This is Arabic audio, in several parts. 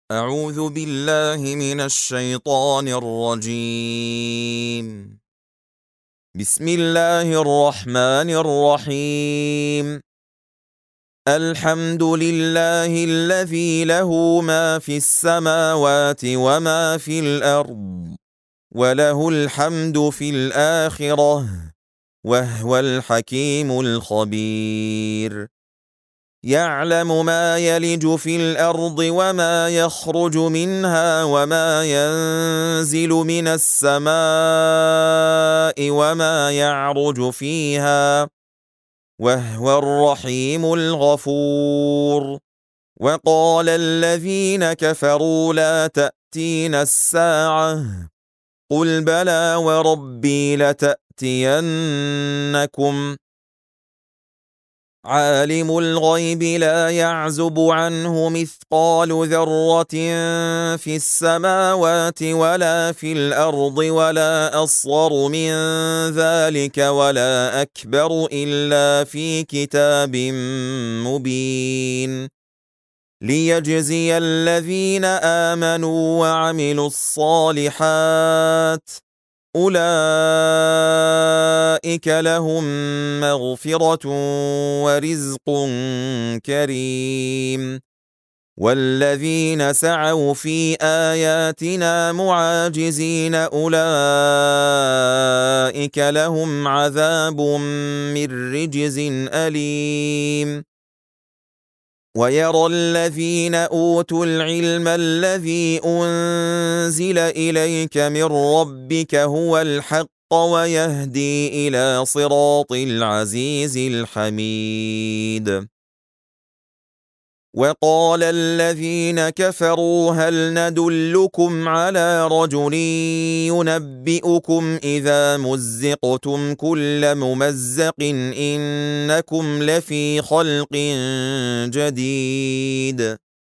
أعوذ بالله من الشيطان الرجيم. بسم الله الرحمن الرحيم. الحمد لله الذي له ما في السماوات وما في الأرض، وله الحمد في الآخرة، وهو الحكيم الخبير. يعلم ما يلج في الأرض وما يخرج منها وما ينزل من السماء وما يعرج فيها، وهو الرحيم الغفور. وقال الذين كفروا لا تأتينا الساعة، قل بلى وربي لتأتينكم. عالم الغيب لا يعزب عنه مثقال ذرة في السماوات ولا في الأرض ولا أصغر من ذلك ولا أكبر إلا في كتاب مبين، ليجزي الذين آمنوا وعملوا الصالحات، أولئك لهم مغفرة ورزق كريم. والذين سعوا في آياتنا معاجزين أولئك لهم عذاب من رجز أليم. ويرى الذين أوتوا العلم الذي أنزل إليك من ربك هو الحق ويهدي إلى صراط العزيز الحميد. وقال الذين كفروا هل ندلكم على رجل ينبئكم إذا مزقتم كل ممزق إنكم لفي خلق جديد.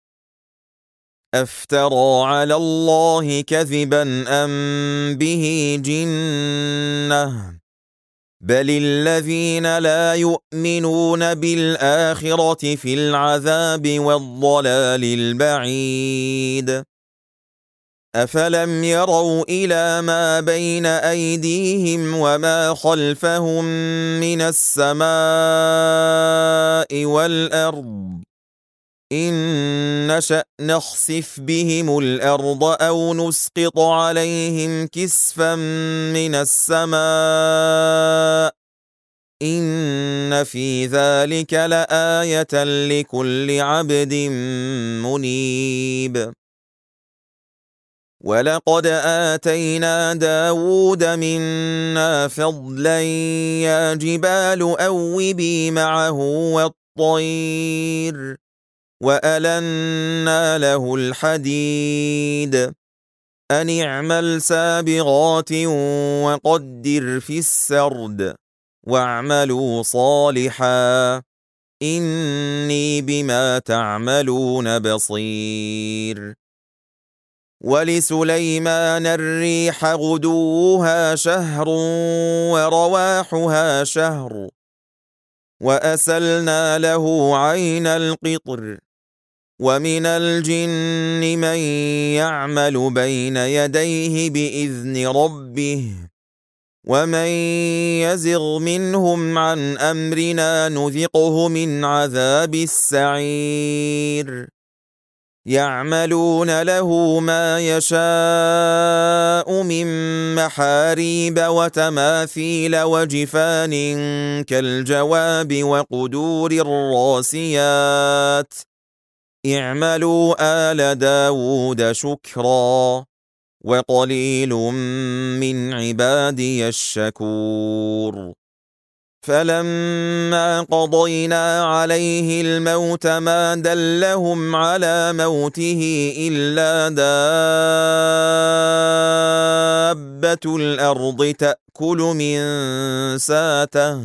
أفترى على الله كذبا أم به جنة، بل الذين لا يؤمنون بالآخرة في العذاب والضلال البعيد. أفلم يروا إلى ما بين أيديهم وما خلفهم من السماء والأرض، إن نشأ نخسف بهم الأرض أو نسقط عليهم كسفا من السماء، إن في ذلك لآية لكل عبد منيب. ولقد آتينا داود منا فضلا يا جبال أوبي معه والطير، وألنا له الحديد، أن اعمل سابغات وقدر في السرد، واعملوا صالحا إني بما تعملون بصير. ولسليمان الريح غدوها شهر ورواحها شهر، وأسلنا له عين القطر. ومن الجن من يعمل بين يديه بإذن ربه، ومن يزغ منهم عن أمرنا نذقه من عذاب السعير. يعملون له ما يشاء من محاريب وتماثيل وجفان كالجواب وقدور الراسيات، اعملوا آل داود شكرا، وقليل من عبادي الشكور. فلما قضينا عليه الموت ما دلهم على موته إلا دابة الأرض تأكل من ساته،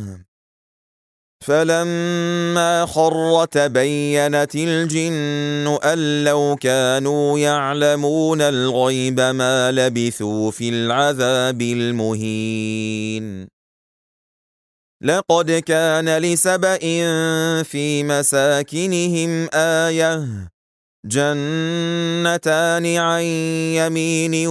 فلما خر تبينت الجن أن لو كانوا يعلمون الغيب ما لبثوا في العذاب المهين. لقد كان لسبإ في مساكنهم آية، جنتان عن يمين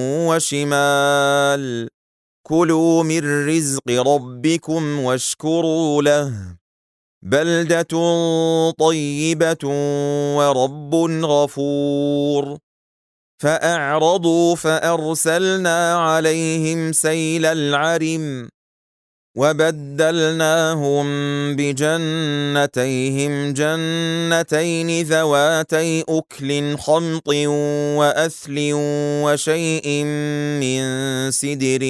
وشمال كلوا من رزق ربكم واشكروا له بلدة طيبة ورب غفور فأعرضوا فأرسلنا عليهم سيل العرم وبدلناهم بجنتيهم جنتين ذواتي أكل خمط وأثل وشيء من سدر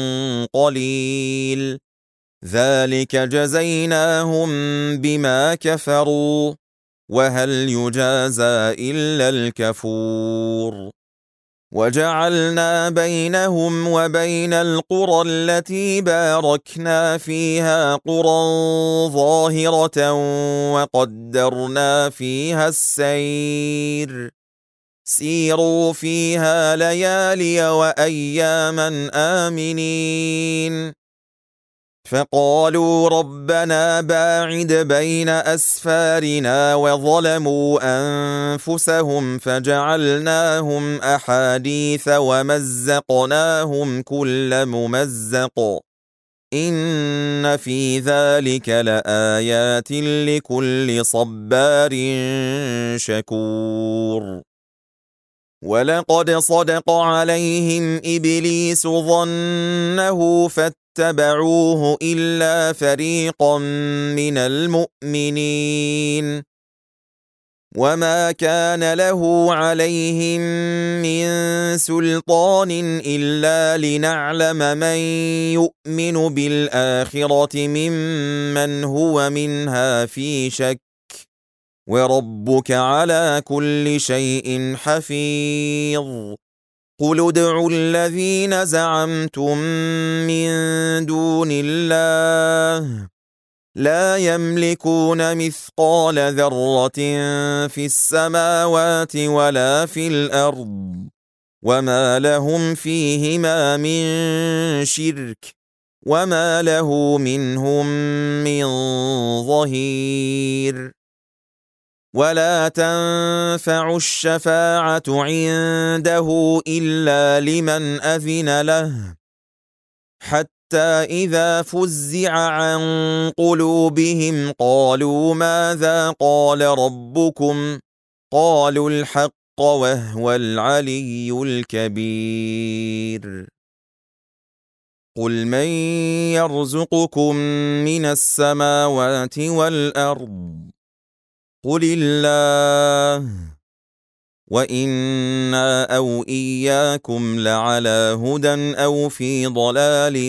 قليل ذلك جزيناهم بما كفروا وهل يجازى إلا الكفور وجعلنا بينهم وبين القرى التي باركنا فيها قرى ظاهرة وقدرنا فيها السير سيروا فيها ليالي وأياما آمنين فقالوا ربنا باعد بين أسفارنا وظلموا أنفسهم فجعلناهم أحاديث ومزقناهم كل ممزق إن في ذلك لآيات لكل صبار شكور ولقد صدق عليهم إبليس ظنه فاتبعوه إلا فريقا من المؤمنين وما كان له عليهم من سلطان إلا لنعلم من يؤمن بالآخرة ممن هو منها في شك وربك على كل شيء حفيظ قل ادعوا الذين زعمتم من دون الله لا يملكون مثقال ذرة في السماوات ولا في الأرض وما لهم فيهما من شرك وما له منهم من ظهير ولا تنفع الشفاعة عنده إلا لمن أذن له حتى إذا فزع عن قلوبهم قالوا ماذا قال ربكم قالوا الحق وهو العلي الكبير قل من يرزقكم من السماوات والأرض قل الله وإنا أو إياكم لعلى هدى أو في ضلال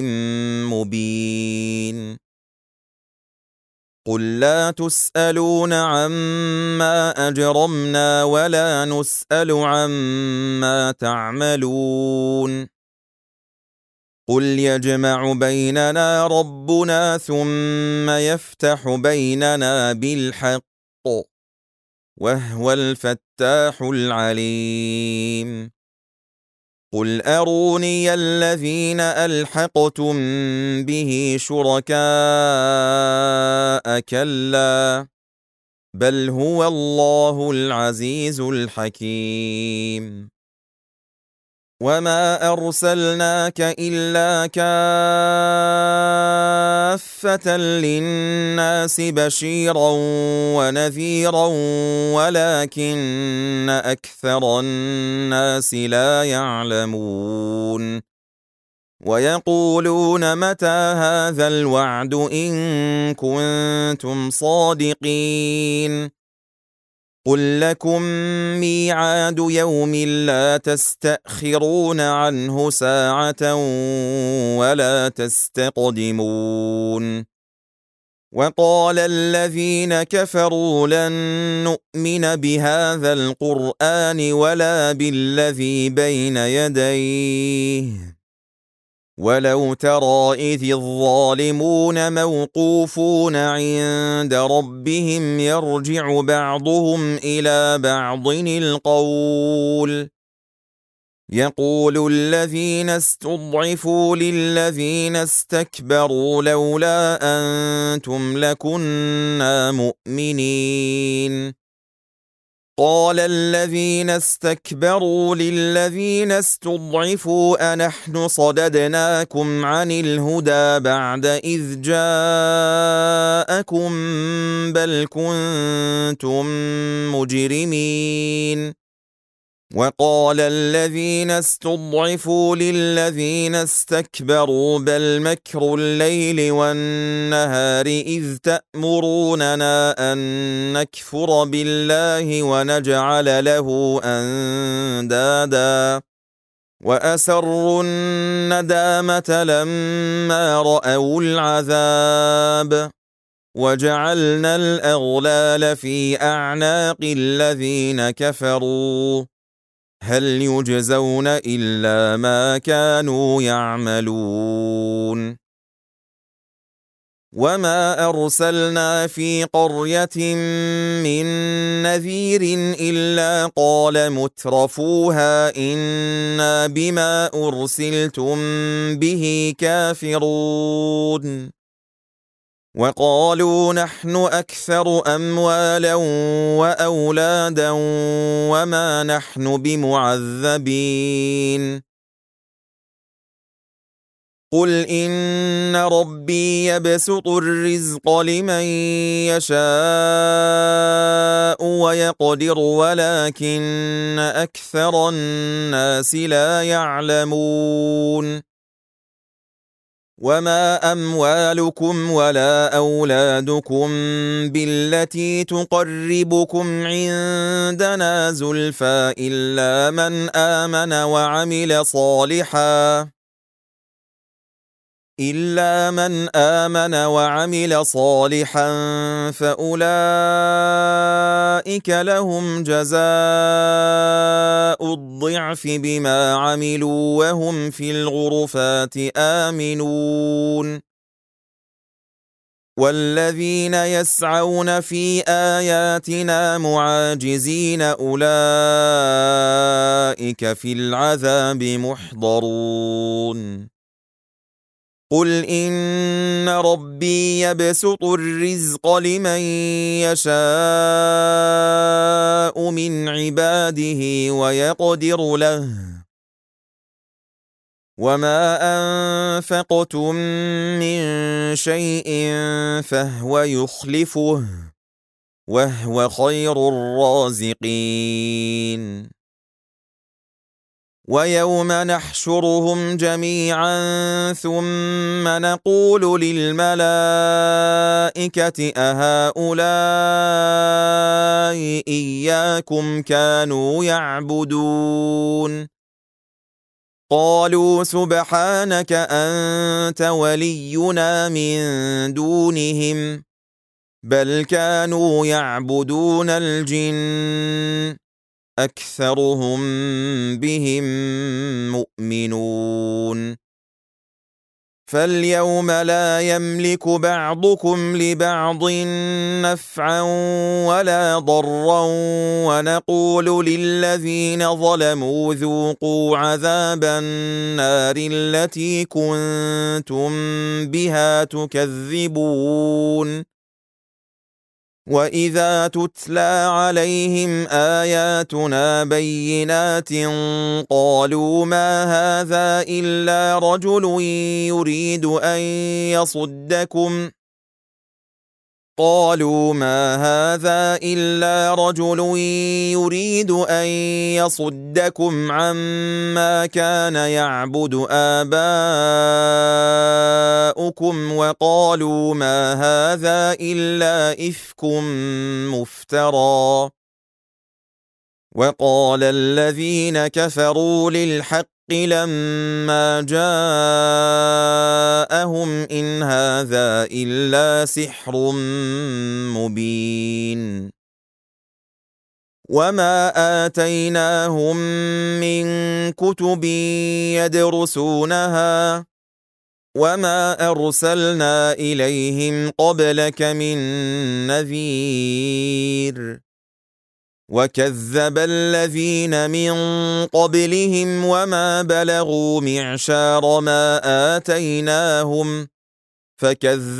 مبين قل لا تسألون عما أجرمنا ولا نسأل عما تعملون قل يجمع بيننا ربنا ثم يفتح بيننا بالحق وهو الفتاح العليم قل أروني الذين ألحقتم به شركاء كلا بل هو الله العزيز الحكيم وما أرسلناك إلا كافة للناس بشيرا ونذيرا ولكن أكثر الناس لا يعلمون ويقولون متى هذا الوعد إن كنتم صادقين قل لكم ميعاد يوم لا تستأخرون عنه ساعة ولا تستقدمون وقال الذين كفروا لن نؤمن بهذا القرآن ولا بالذي بين يديه ولو ترى إذ الظالمون موقوفون عند ربهم يرجع بعضهم إلى بعض القول يقول الذين استضعفوا للذين استكبروا لولا أنتم لكنا مؤمنين قال الذين استكبروا للذين استضعفوا أنحن صددناكم عن الهدى بعد إذ جاءكم بل كنتم مجرمين وقال الذين استضعفوا للذين استكبروا بل مكر الليل والنهار إذ تأمروننا أن نكفر بالله ونجعل له أندادا وأسروا الندامة لما رأوا العذاب وجعلنا الأغلال في أعناق الذين كفروا هل يجزون إلا ما كانوا يعملون وما أرسلنا في قرية من نذير إلا قال مترفوها إنا بما أرسلتم به كافرون وقالوا نحن أكثر أموالا وأولادا وما نحن بمعذبين قل إن ربي يبسط الرزق لمن يشاء ويقدر ولكن أكثر الناس لا يعلمون وما أموالكم ولا أولادكم بالتي تقربكم عندنا زلفى إلا من آمن وعمل صالحا فأولئك لهم جزاء الضعف بما عملوا وهم في الغرفات آمنون والذين يسعون في آياتنا معاجزين أولئك في العذاب محضرون قل إن ربي يبسط الرزق لمن يشاء من عباده ويقدر له وما أنفقتم من شيء فهو يخلفه وهو خير الرازقين ويوم نحشرهم جميعا ثم نقول للملائكة أهؤلاء إياكم كانوا يعبدون قالوا سبحانك أنت ولينا من دونهم بل كانوا يعبدون الجن أكثرهم بهم مؤمنون فاليوم لا يملك بعضكم لبعض نفعا ولا ضرا ونقول للذين ظلموا ذوقوا عذاب النار التي كنتم بها تكذبون وإذا تتلى عليهم آياتنا بينات قالوا ما هذا إلا رجل يريد أن يصدكم عما كان يعبد آباؤكم وقالوا ما هذا إلا إفك مفترى وقال الذين كفروا للحق لما جاءهم إن هذا إلا سحر مبين وما آتيناهم من كتب يدرسونها وما أرسلنا إليهم قبلك من نذير وكذب الذين من قبلهم وما بلغوا معشار ما آتيناهم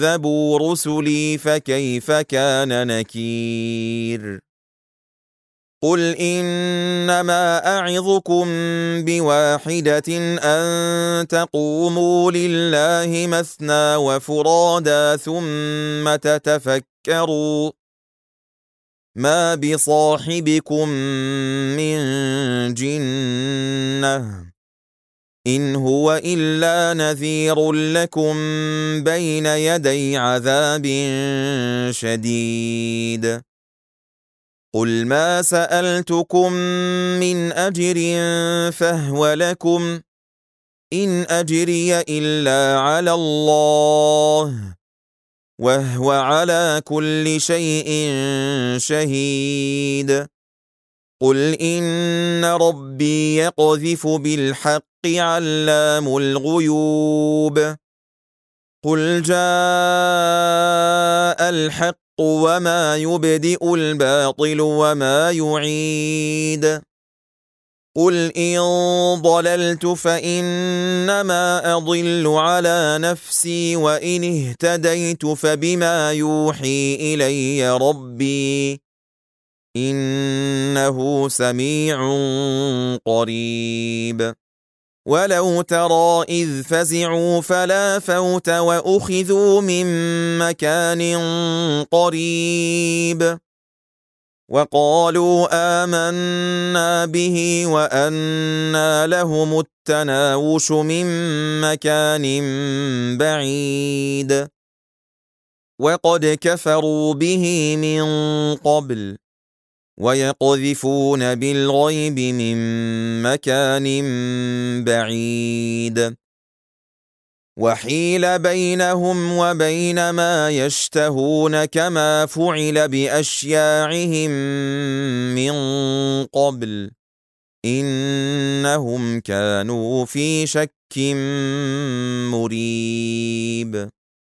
فكذبوا رسلي فكيف كان نكير قل إنما أعظكم بواحدة أن تقوموا لله مثنى وفرادا ثم تتفكروا ما بصاحبكم من جنة إن هو إلا نذير لكم بين يدي عذاب شديد قل ما سألتكم من أجر فهو لكم إن أجري إلا على الله وهو على كل شيء شهيد قل إن ربي يقذف بالحق علام الغيوب قل جاء الحق وما يبدئ الباطل وما يعيد قل إن ضللت فإنما أضل على نفسي وإن اهتديت فبما يوحي إلي ربي إنه سميع قريب ولو ترى إذ فزعوا فلا فوت وأخذوا من مكان قريب وقالوا آمنا به وأنى لهم التناوش من مكان بعيد وقد كفروا به من قبل ويقذفون بالغيب من مكان بعيد وحيل بينهم وبين ما يشتهون كما فعل بأشياعهم من قبل إنهم كانوا في شك مريب